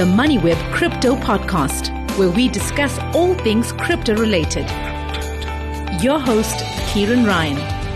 the MoneyWeb Crypto Podcast, where we discuss all things crypto related. Your host, Kieran Ryan.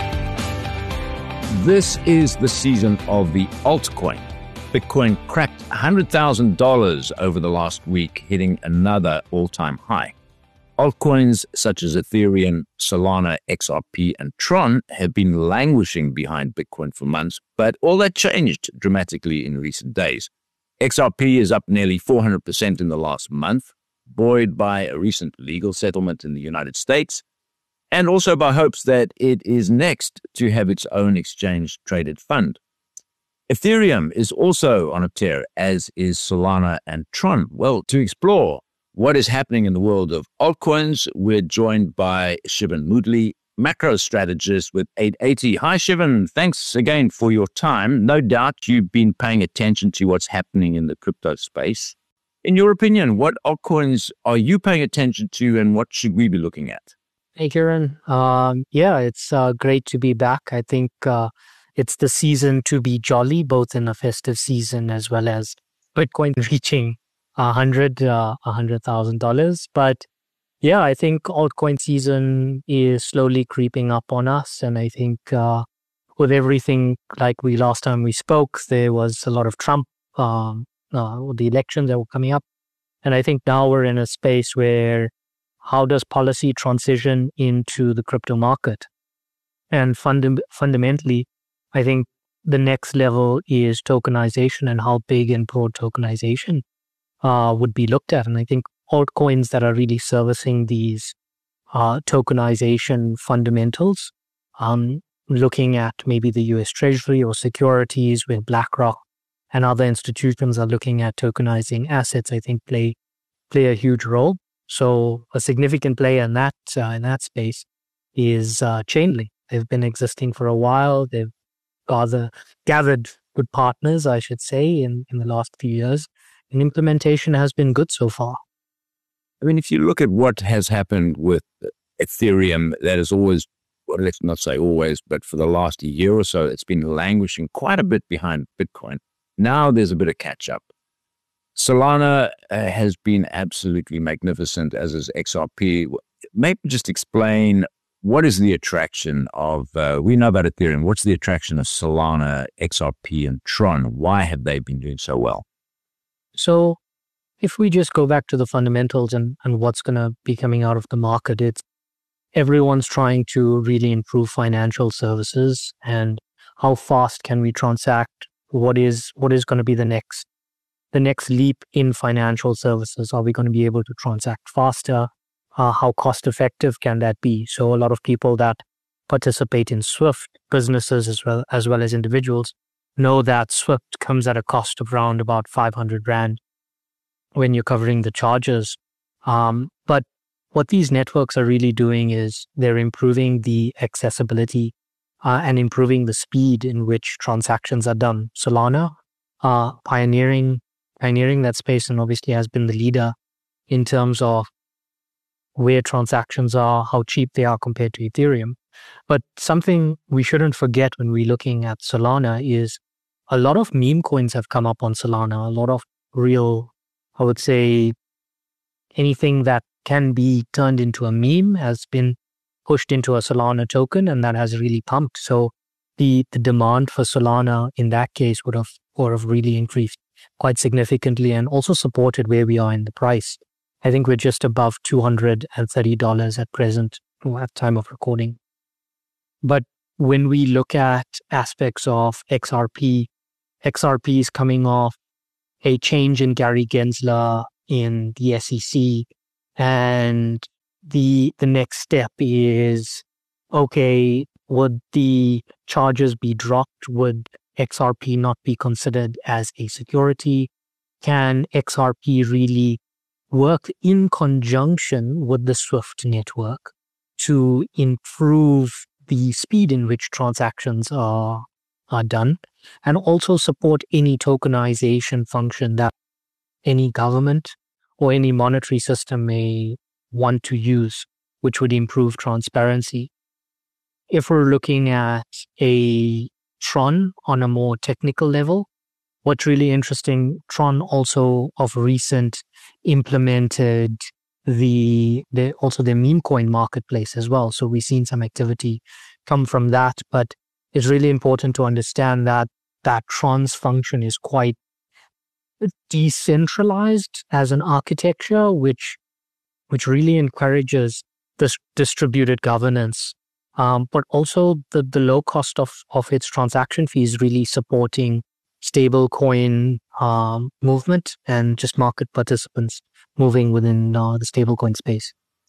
This is the season of the altcoin. Bitcoin cracked $100,000 over the last week, hitting another all-time high. Altcoins such as Ethereum, Solana, XRP, and Tron have been languishing behind Bitcoin for months, but all that changed dramatically in recent days. XRP is up nearly 400% in the last month, buoyed by a recent legal settlement in the United States, and also by hopes that it is next to have its own exchange-traded fund. Ethereum is also on a tear, as is Solana and Tron. Well, to explore what is happening in the world of altcoins, we're joined by Shivan Moodley, macro strategist with 880. Hi, Shivan. Thanks again for your time. No doubt you've been paying attention to what's happening in the crypto space. In your opinion, what altcoins are you paying attention to and what should we be looking at? Hey, Kieran. It's great to be back. I think it's the season to be jolly, both in a festive season as well as Bitcoin reaching $100,000. But yeah, I think altcoin season is slowly creeping up on us. And I think with everything, like last time we spoke, there was a lot of Trump, the elections that were coming up. And I think now we're in a space where how does policy transition into the crypto market? And fundamentally, I think the next level is tokenization and how big and broad tokenization would be looked at. And I think altcoins that are really servicing these tokenization fundamentals, looking at maybe the US Treasury or securities where BlackRock and other institutions are looking at tokenizing assets, I think play a huge role. So a significant player in that space is Chainlink. They've been existing for a while. They've gathered good partners, I should say, in the last few years. And implementation has been good so far. I mean, if you look at what has happened with Ethereum, that is always, well, let's not say always, but for the last year or so, it's been languishing quite a bit behind Bitcoin. Now there's a bit of catch up. Solana has been absolutely magnificent, as is XRP. Maybe just explain what is the attraction of, we know about Ethereum, what's the attraction of Solana, XRP, and Tron? Why have they been doing so well? So if we just go back to the fundamentals and what's going to be coming out of the market, it's everyone's trying to really improve financial services and how fast can we transact? What is going to be the next leap in financial services? Are we going to be able to transact faster? How cost effective can that be? So a lot of people that participate in SWIFT, businesses as well as individuals, know that SWIFT comes at a cost of around about 500 Rand when you're covering the charges. But what these networks are really doing is they're improving the accessibility and improving the speed in which transactions are done. Solana, pioneering that space, and obviously has been the leader in terms of where transactions are, how cheap they are compared to Ethereum. But something we shouldn't forget when we're looking at Solana is a lot of meme coins have come up on Solana. A lot of real, I would say, anything that can be turned into a meme has been pushed into a Solana token, and that has really pumped. So the demand for Solana in that case would have really increased quite significantly, and also supported where we are in the price. I think we're just above $230 at present at time of recording. But when we look at aspects of XRP is coming off a change in Gary Gensler in the SEC, and the next step is, okay, would the charges be dropped? Would XRP not be considered as a security? Can XRP really work in conjunction with the SWIFT network to improve the speed in which transactions are done, and also support any tokenization function that any government or any monetary system may want to use, which would improve transparency? If we're looking at a Tron on a more technical level, what's really interesting, Tron also of recent implemented also the meme coin marketplace as well. So we've seen some activity come from that, but it's really important to understand that Tron's function is quite decentralized as an architecture, which really encourages this distributed governance. But also the low cost of its transaction fees really supporting stable coin movement and just market participants moving within the stablecoin space.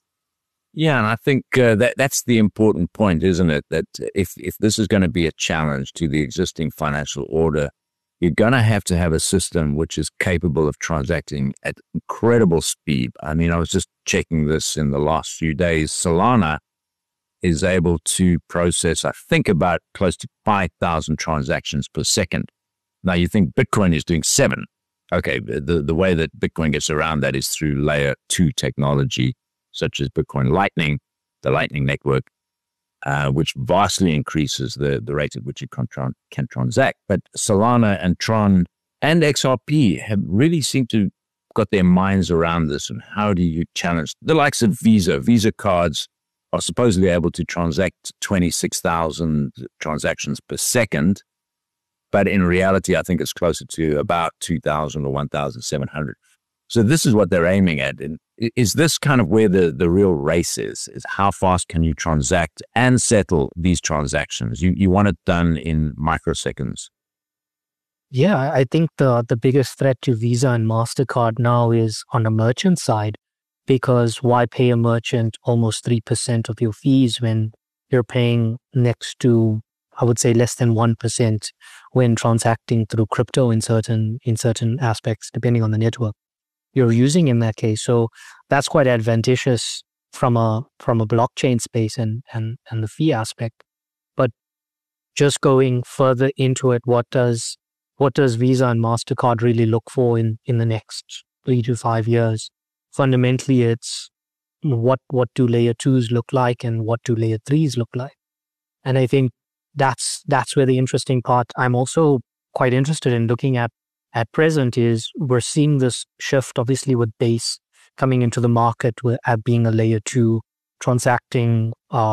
Yeah, and I think that's the important point, isn't it? That if this is going to be a challenge to the existing financial order, you're going to have a system which is capable of transacting at incredible speed. I mean, I was just checking this in the last few days. Solana is able to process, I think, about close to 5,000 transactions per second. Now, you think Bitcoin is doing 7. Okay, the way that Bitcoin gets around that is through layer 2 technology, such as Bitcoin Lightning, the Lightning Network, which vastly increases the rate at which you can transact. But Solana and Tron and XRP have really seemed to got their minds around this. And how do you challenge the likes of Visa? Visa cards are supposedly able to transact 26,000 transactions per second. But in reality, I think it's closer to about 2,000 or 1,700. So this is what they're aiming at. And is this kind of where the real race is how fast can you transact and settle these transactions? You want it done in microseconds. Yeah, I think the biggest threat to Visa and MasterCard now is on the merchant side, because why pay a merchant almost 3% of your fees when you're paying next to, I would say, less than 1% when transacting through crypto in certain aspects, depending on the network you're using in that case. So that's quite advantageous from a blockchain space and the fee aspect. But just going further into it, what does Visa and MasterCard really look for in the next 3 to 5 years? Fundamentally, it's what do layer 2s look like and what do layer 3s look like? And I think that's where the interesting part I'm also quite interested in looking at present is we're seeing this shift, obviously, with Base coming into the market at being a layer 2, transacting,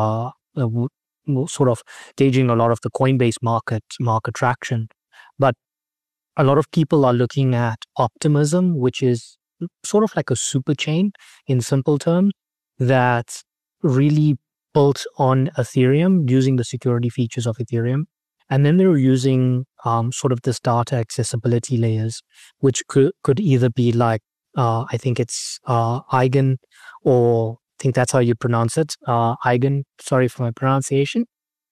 sort of gauging a lot of the Coinbase market traction. But a lot of people are looking at Optimism, which is sort of like a super chain in simple terms that's really built on Ethereum using the security features of Ethereum. And then they were using sort of this data accessibility layers, which could either be like, I think it's Eigen, or I think that's how you pronounce it, Eigen, sorry for my pronunciation,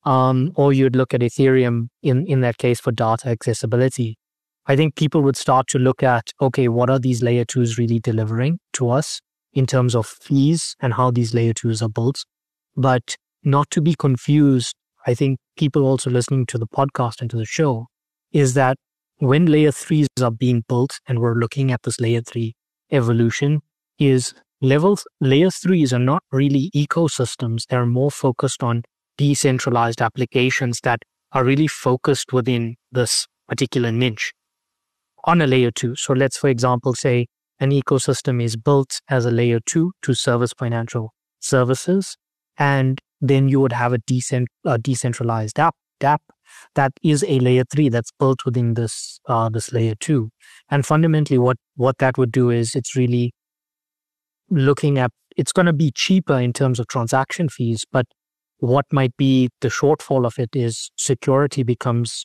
or you'd look at Ethereum in that case for data accessibility. I think people would start to look at, okay, what are these layer 2s really delivering to us in terms of fees and how these layer 2s are built? But not to be confused, I think people also listening to the podcast and to the show, is that when layer 3s are being built and we're looking at this layer 3 evolution, is layer 3s are not really ecosystems. They're more focused on decentralized applications that are really focused within this particular niche on a layer 2. So let's, for example, say an ecosystem is built as a layer 2 to service financial services, and then you would have a decentralized app that is a layer 3 that's built within this layer 2. And fundamentally, what that would do is it's really looking at, it's going to be cheaper in terms of transaction fees, but what might be the shortfall of it is security becomes,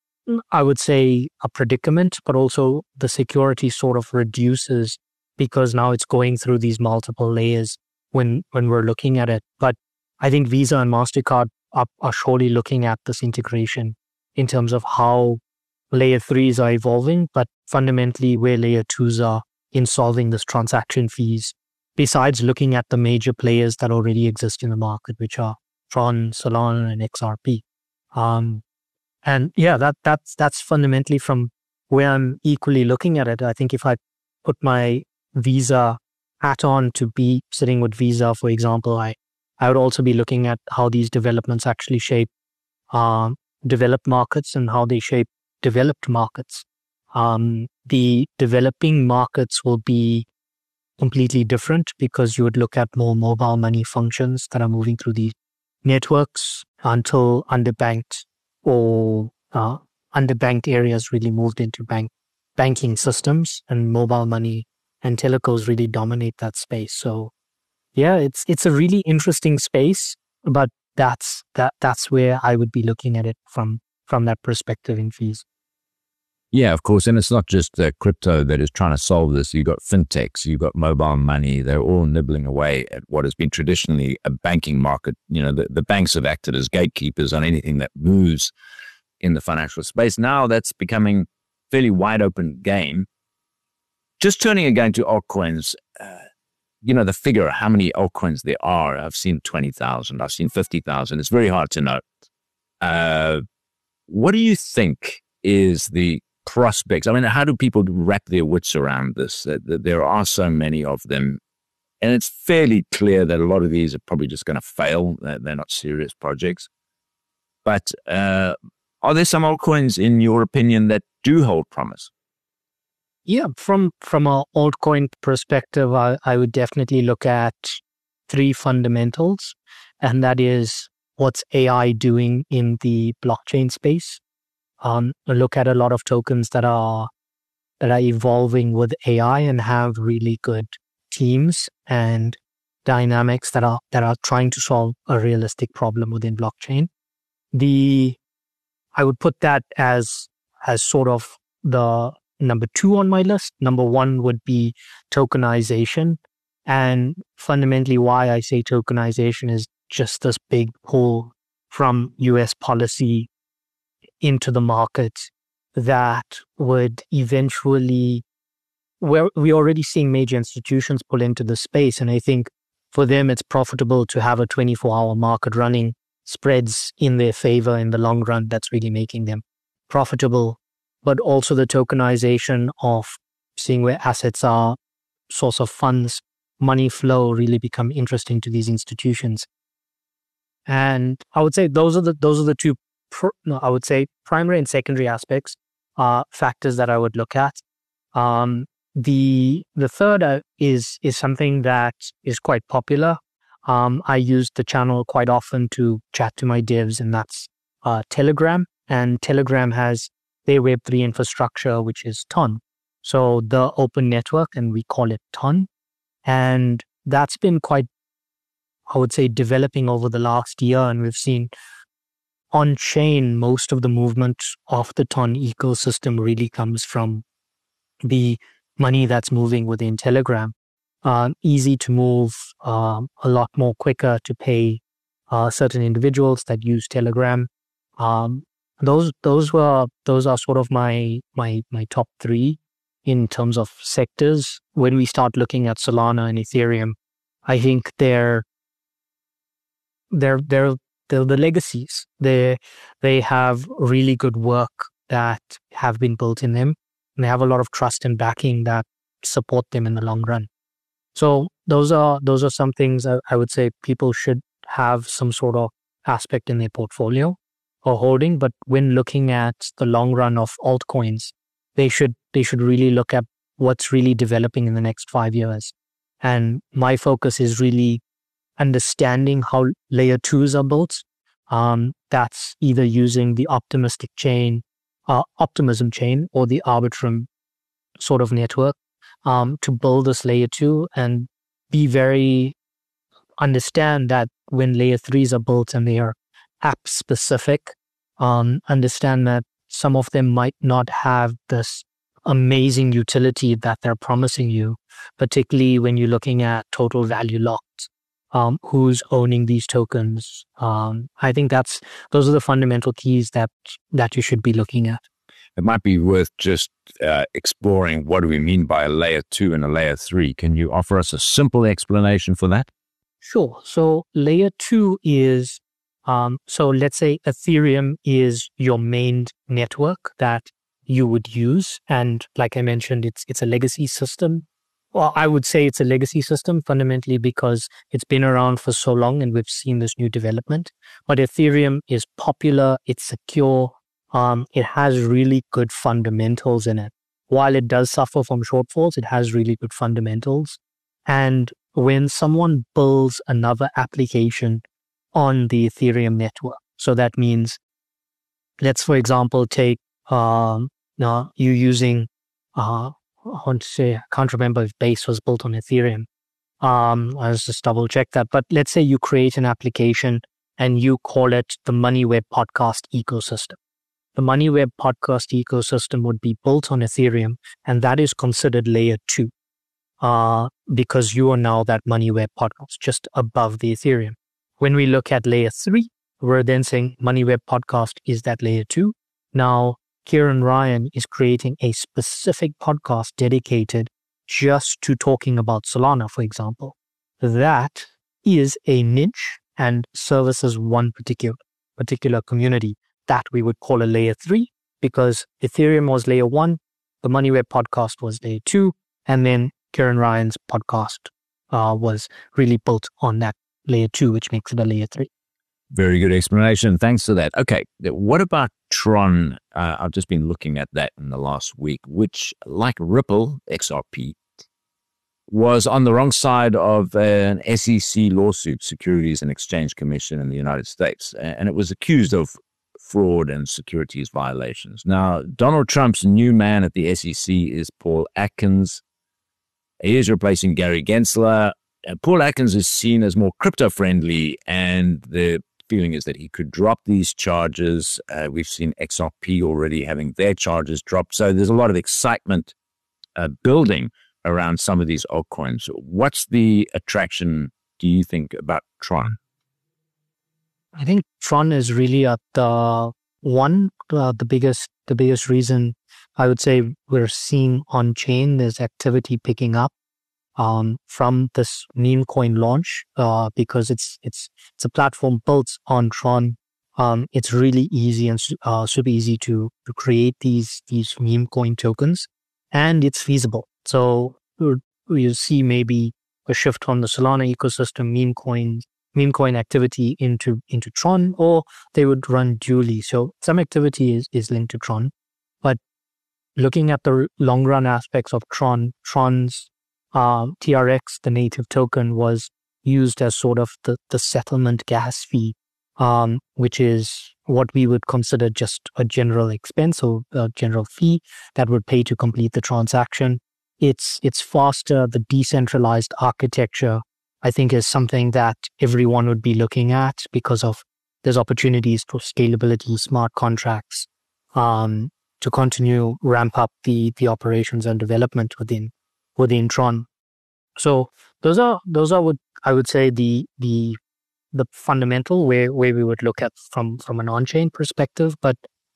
I would say, a predicament, but also the security sort of reduces because now it's going through these multiple layers when we're looking at it. But I think Visa and MasterCard are surely looking at this integration in terms of how layer 3s are evolving, but fundamentally where layer 2s are in solving this transaction fees, besides looking at the major players that already exist in the market, which are Tron, Solana, and XRP. And yeah, that's fundamentally from where I'm equally looking at it. I think if I put my Visa hat on to be sitting with Visa, for example, I would also be looking at how these developments actually shape developed markets and how they shape developed markets. The developing markets will be completely different because you would look at more mobile money functions that are moving through these networks until underbanked or underbanked areas really moved into banking systems, and mobile money and telcos really dominate that space. So yeah, it's a really interesting space, but that's where I would be looking at it from that perspective in fees. Yeah, of course. And it's not just crypto that is trying to solve this. You've got fintechs, you've got mobile money. They're all nibbling away at what has been traditionally a banking market. You know, the banks have acted as gatekeepers on anything that moves in the financial space. Now that's becoming fairly wide open game. Just turning again to altcoins, the figure of how many altcoins there are. I've seen 20,000. I've seen 50,000. It's very hard to know. What do you think is the prospects? I mean, how do people wrap their wits around this? There are so many of them, and it's fairly clear that a lot of these are probably just going to fail. They're not serious projects. But are there some altcoins, in your opinion, that do hold promise? Yeah, from an altcoin perspective, I would definitely look at three fundamentals, and that is what's AI doing in the blockchain space. Look at a lot of tokens that are evolving with AI and have really good teams and dynamics that are trying to solve a realistic problem within blockchain. I would put that as sort of the number 2 on my list. Number 1 would be tokenization, and fundamentally why I say tokenization is just this big pull from US policy into the market that would eventually, we're already seeing major institutions pull into the space. And I think for them, it's profitable to have a 24-hour market running, spreads in their favor in the long run. That's really making them profitable. But also the tokenization of seeing where assets are, source of funds, money flow really become interesting to these institutions. And I would say those are the two. I would say primary and secondary aspects are factors that I would look at. The third is something that is quite popular. I use the channel quite often to chat to my devs, and that's Telegram. And Telegram has their Web3 infrastructure, which is Ton. So the open network, and we call it Ton. And that's been quite, I would say, developing over the last year, and we've seen on-chain, most of the movement of the Ton ecosystem really comes from the money that's moving within Telegram. Easy to move, a lot more quicker to pay certain individuals that use Telegram. Those are sort of my top 3 in terms of sectors. When we start looking at Solana and Ethereum, I think they're the legacies. They have really good work that have been built in them, and they have a lot of trust and backing that support them in the long run. So those are some things I would say people should have some sort of aspect in their portfolio or holding. But when looking at the long run of altcoins, they should really look at what's really developing in the next 5 years. And my focus is really understanding how layer 2s are built. That's either using the optimism chain or the Arbitrum sort of network to build this layer 2, and understand that when layer 3s are built and they are app specific, understand that some of them might not have this amazing utility that they're promising you, particularly when you're looking at total value locked. Who's owning these tokens? I think those are the fundamental keys that you should be looking at. It might be worth just exploring what do we mean by a layer 2 and a layer 3. Can you offer us a simple explanation for that? Sure. So layer 2 is, so let's say Ethereum is your main network that you would use. And like I mentioned, it's a legacy system. Well, I would say it's a legacy system fundamentally because it's been around for so long and we've seen this new development. But Ethereum is popular, it's secure, it has really good fundamentals in it. while it does suffer from shortfalls, it has really good fundamentals. And when someone builds another application on the Ethereum network, so that means, let's, for example, take you using, I want to say, I can't remember if Base was built on Ethereum. I'll just double check that. But let's say you create an application and you call it the MoneyWeb podcast ecosystem. The MoneyWeb podcast ecosystem would be built on Ethereum, and that is considered layer 2 because you are now that MoneyWeb podcast just above the Ethereum. When we look at layer 3, we're then saying MoneyWeb podcast is that layer 2. Now, Kieran Ryan is creating a specific podcast dedicated just to talking about Solana, for example. That is a niche and services one particular community that we would call a layer 3, because Ethereum was layer 1, the MoneyWeb podcast was layer 2, and then Kieran Ryan's podcast was really built on that layer 2, which makes it a layer 3. Very good explanation. Thanks for that. Okay, what about Tron? I've just been looking at that in the last week, which, like Ripple, XRP, was on the wrong side of an SEC lawsuit, Securities and Exchange Commission in the United States, and it was accused of fraud and securities violations. Now, Donald Trump's new man at the SEC is Paul Atkins. He is replacing Gary Gensler. Paul Atkins is seen as more crypto-friendly, and the feeling is that he could drop these charges. We've seen XRP already having their charges dropped. So there's a lot of excitement building around some of these altcoins. What's the attraction, do you think, about Tron? I think Tron is really at the biggest reason I would say we're seeing on chain. There's activity picking up from this meme coin launch because it's a platform built on Tron. It's really easy and super easy to create these meme coin tokens, and it's feasible. So you see maybe a shift from the Solana ecosystem meme coin activity into Tron, or they would run dually. So some activity is linked to Tron, but looking at the long run aspects of Tron's TRX, the native token, was used as sort of the settlement gas fee, which is what we would consider just a general expense or a general fee that would pay to complete the transaction. It's faster. The decentralized architecture, I think, is something that everyone would be looking at because of there's opportunities for scalability, smart contracts, to continue ramp up the operations and development within Tron. So those are what I would say the fundamental where we would look at from an on-chain perspective. But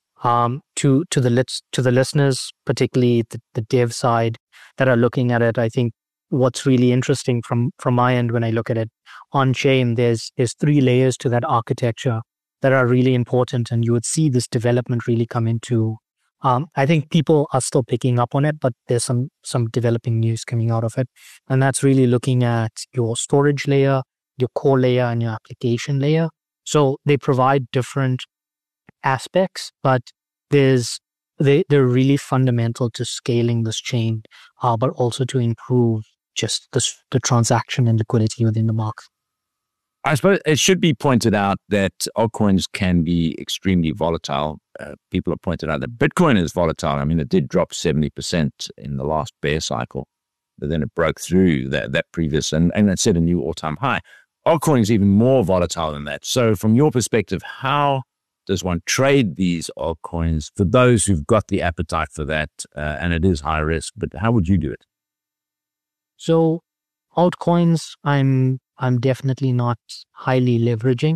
to the listeners, particularly the dev side that are looking at it, I think what's really interesting from my end when I look at it on-chain, there's 3 layers to that architecture that are really important, and you would see this development really come into. I think people are still picking up on it, but there's some developing news coming out of it. And that's really looking at your storage layer, your core layer, and your application layer. So they provide different aspects, but they're really fundamental to scaling this chain, but also to improve just the transaction and liquidity within the market. I suppose it should be pointed out that altcoins can be extremely volatile. People have pointed out that Bitcoin is volatile. I mean, it did drop 70% in the last bear cycle, but then it broke through that previous and it set a new all-time high. Altcoin is even more volatile than that. So from your perspective, how does one trade these altcoins for those who've got the appetite for that? And it is high risk, but how would you do it? So altcoins, I'm definitely not highly leveraging.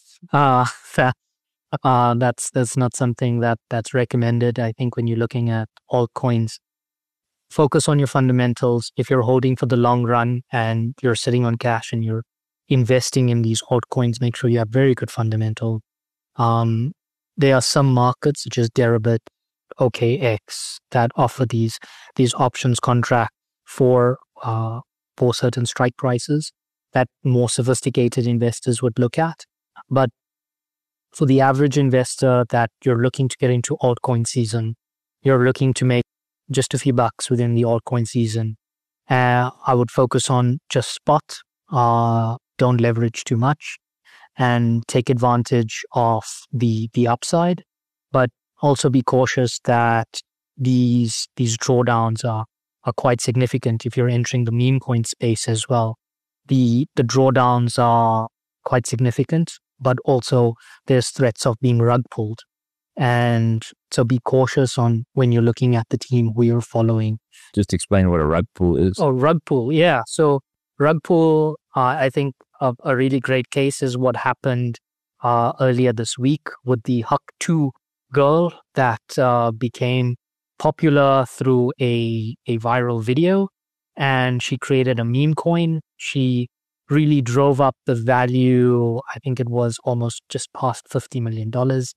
That's not something that's recommended. I think when you're looking at altcoins, focus on your fundamentals. If you're holding for the long run and you're sitting on cash and you're investing in these altcoins, make sure you have very good fundamental. There are some markets such as Deribit, OKX that offer these options contract for certain strike prices that more sophisticated investors would look at. But for the average investor that you're looking to get into altcoin season, you're looking to make just a few bucks within the altcoin season, I would focus on just spot, don't leverage too much, and take advantage of the upside, but also be cautious that these drawdowns are quite significant if you're entering the meme coin space as well. The drawdowns are quite significant, but also there's threats of being rug pulled. And so be cautious on when you're looking at the team who you're following. Just explain what a rug pull is. Oh, rug pull. Yeah. So rug pull, I think a really great case is what happened earlier this week with the Huck 2 girl that became popular through a viral video, and she created a meme coin. She really drove up the value. I think it was almost just past $50 million.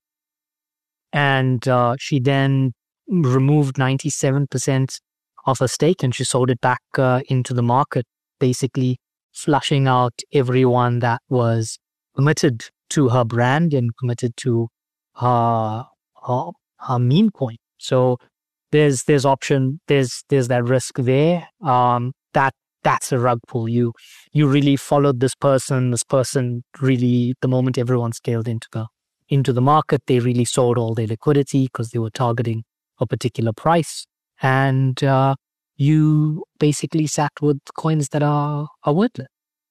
And she then removed 97% of her stake and she sold it back into the market, basically flushing out everyone that was committed to her brand and committed to her meme coin. So there's that risk there. That's a rug pull. You really followed this person. This person really, the moment everyone scaled into the market, they really sold all their liquidity because they were targeting a particular price, and you basically sat with coins that are worthless.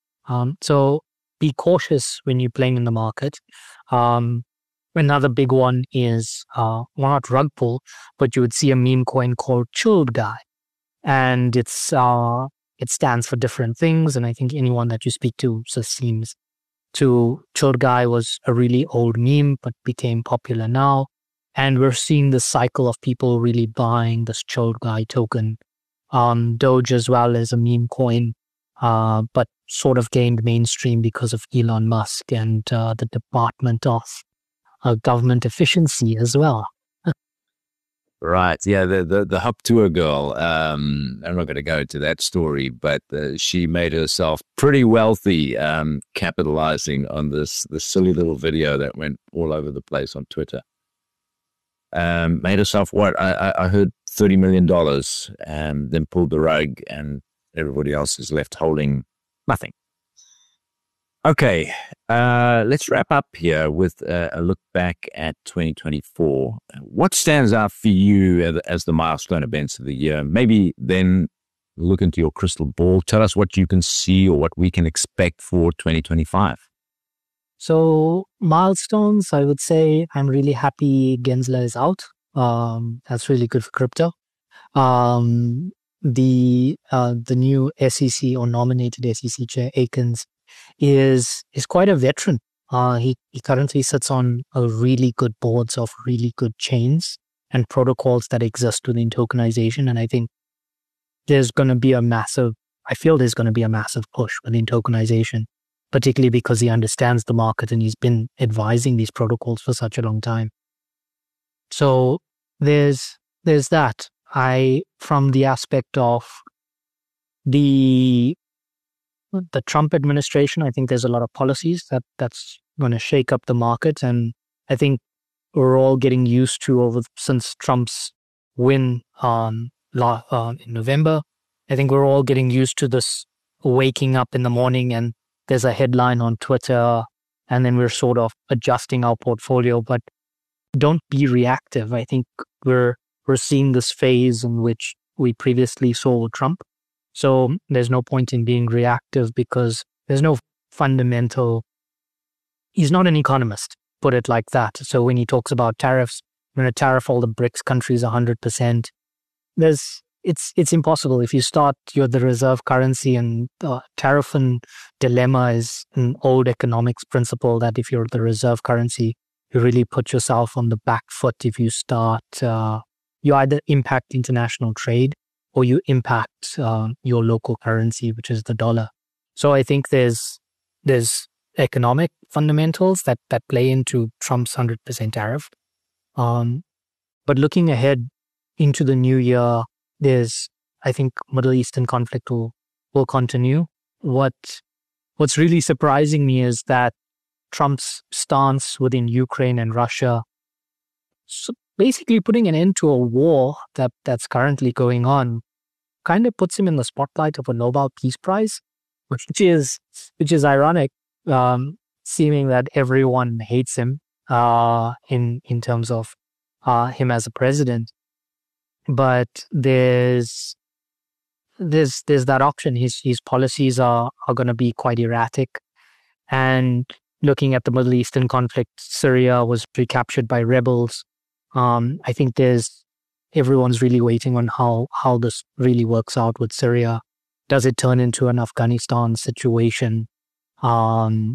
So be cautious when you're playing in the market. Another big one is, well, not rug pull, but you would see a meme coin called Chilled Guy. And it stands for different things. And I think anyone that you speak to seems to Chilled Guy was a really old meme, but became popular now. And we're seeing this cycle of people really buying this Chilled Guy token. Doge as well as a meme coin, but sort of gained mainstream because of Elon Musk and the Department of Government Efficiency as well. Right. Yeah. The Huck Tour girl, I'm not going to go into that story, but she made herself pretty wealthy, capitalizing on this silly little video that went all over the place on Twitter. Made herself what? I heard $30 million, and then pulled the rug, and everybody else is left holding nothing. Okay, let's wrap up here with a look back at 2024. What stands out for you as the milestone events of the year? Maybe then look into your crystal ball. Tell us what you can see or what we can expect for 2025. So milestones, I would say I'm really happy Gensler is out. That's really good for crypto. The new SEC or nominated SEC chair, Akins, is quite a veteran. He currently sits on a really good boards of really good chains and protocols that exist within tokenization. And I think there's going to be a massive push within tokenization, particularly because he understands the market and he's been advising these protocols for such a long time. So there's that. From the aspect of the Trump administration, I think there's a lot of policies that's going to shake up the market. And I think we're all getting used to since Trump's win in November. I think we're all getting used to this waking up in the morning and there's a headline on Twitter and then we're sort of adjusting our portfolio, but don't be reactive. I think we're seeing this phase in which we previously saw with Trump. So there's no point in being reactive because there's no fundamental. He's not an economist, put it like that. So when he talks about tariffs, we're going to tariff all the BRICS countries 100%. It's impossible. If you start, you're the reserve currency, and tariff and dilemma is an old economics principle that if you're the reserve currency, you really put yourself on the back foot if you start. You either impact international trade or you impact your local currency, which is the dollar. So I think there's economic fundamentals that play into Trump's 100% tariff. But looking ahead into the new year, I think Middle Eastern conflict will continue. What's really surprising me is that Trump's stance within Ukraine and Russia basically putting an end to a war that's currently going on kind of puts him in the spotlight of a Nobel Peace Prize, which is ironic, seeming that everyone hates him in terms of him as a president. But there's that option. His policies are going to be quite erratic. And looking at the Middle Eastern conflict, Syria was recaptured by rebels. I think everyone's really waiting on how this really works out with Syria. Does it turn into an Afghanistan situation? And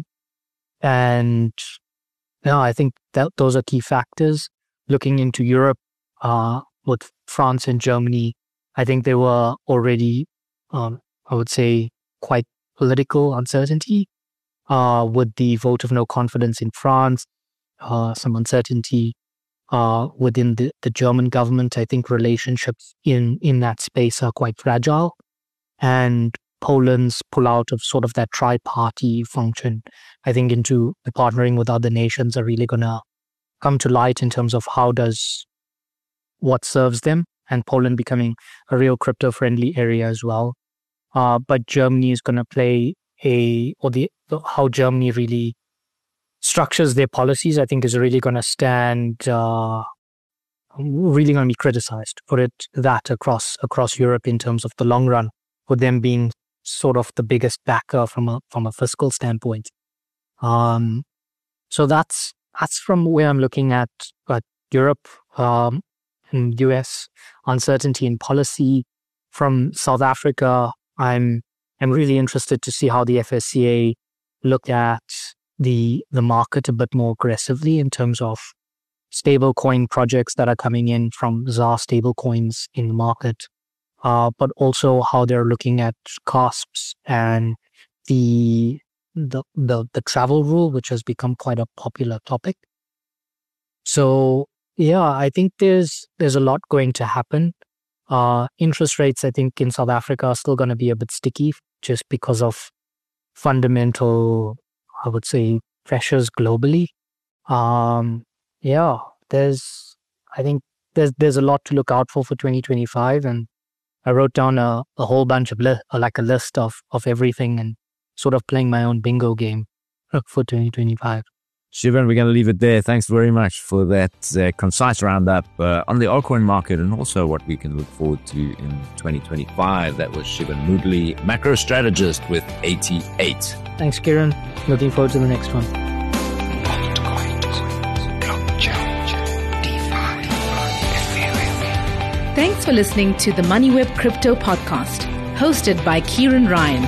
no, I think that those are key factors. Looking into Europe, with France and Germany, I think there were already, I would say, quite political uncertainty with the vote of no confidence in France, some uncertainty within the German government. I think relationships in that space are quite fragile. And Poland's pull out of sort of that tri-party function, I think, into partnering with other nations are really going to come to light in terms of what serves them, and Poland becoming a real crypto-friendly area as well. But Germany is going to play how Germany really structures their policies, I think, is really going to stand, really going to be criticized for that across Europe in terms of the long run, with them being sort of the biggest backer from a fiscal standpoint. So that's from where I'm looking at Europe and US uncertainty in policy. From South Africa, I'm really interested to see how the FSCA look at the market a bit more aggressively in terms of stablecoin projects that are coming in from ZAR stablecoins in the market, but also how they're looking at CASPs and the travel rule, which has become quite a popular topic. So yeah, I think there's a lot going to happen. Interest rates, I think, in South Africa are still going to be a bit sticky just because of fundamental, I would say, pressures globally. I think there's a lot to look out for 2025, and I wrote down a whole bunch of a list of everything, and sort of playing my own bingo game for 2025. Shivan, we're going to leave it there. Thanks very much for that concise roundup on the altcoin market, and also what we can look forward to in 2025. That was Shivan Moodley, macro strategist with 88. Thanks, Kieran. Looking forward to the next one. Thanks for listening to the MoneyWeb Crypto Podcast, hosted by Kieran Ryan.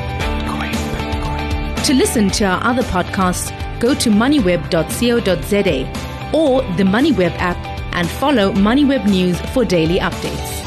To listen to our other podcasts, go to moneyweb.co.za or the MoneyWeb app and follow MoneyWeb News for daily updates.